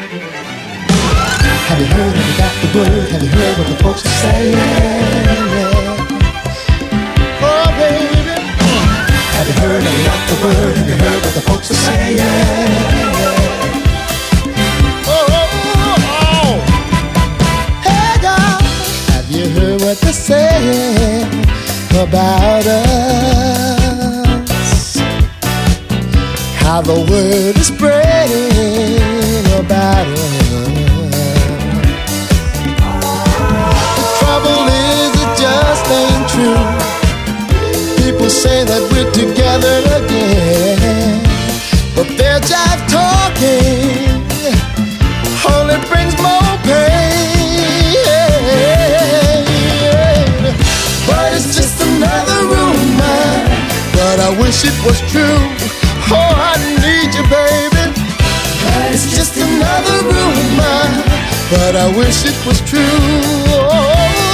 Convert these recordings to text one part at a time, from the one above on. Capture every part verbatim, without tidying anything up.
Have you heard, have you got the word? Have you heard what the folks are saying? Oh, baby. Have you heard, have you got the word? Have you heard what the folks are saying? Oh, oh, oh. Hey, y'all. Have you heard what they're saying about us? How the word is spreading about us. Ain't true. People say that we're together again, but they're jive talking only brings more pain. But it's just another rumor, but I wish it was true. Oh, I need you, baby. But it's just another rumor, but I wish it was true. Oh,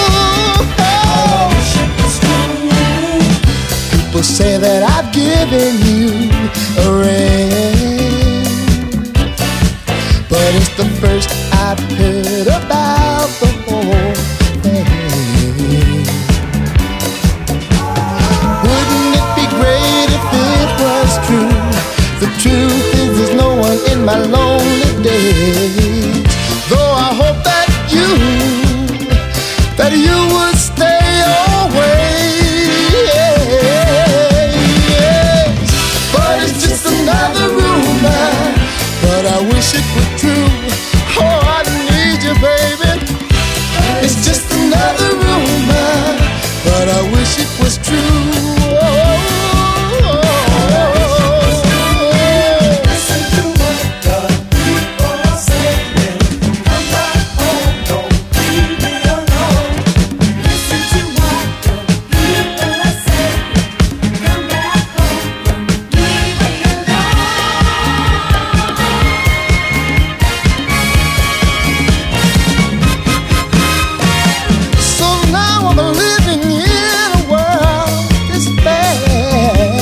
people say that I've given you a ring, but it's the first I've heard about the whole thing. Wouldn't it be great if it was true? The truth is there's no one in my lonely days. Though I hope that you, that you would stay away. Another rumor, but I wish it were true. Oh, I need you, baby. It's just another rumor, but I wish it was true. Oh, listen to what the people are saying. Come back home, don't leave me alone. Listen to what the people are saying. Come back home, don't leave me alone. So now I'm living in a world that's bad.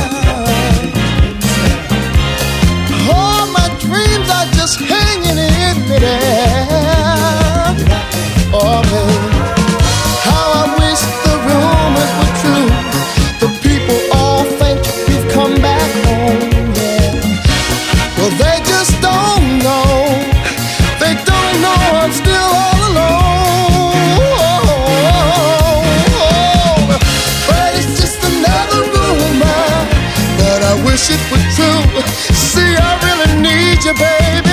All my dreams are just hanging in midair. Oh, baby, how I wish the rumors were true. The people all think you've come back home, yeah. Well, they just don't know. They don't know I'm still all alone. But it's just another rumor, but I wish it were true. See, I really need you, baby.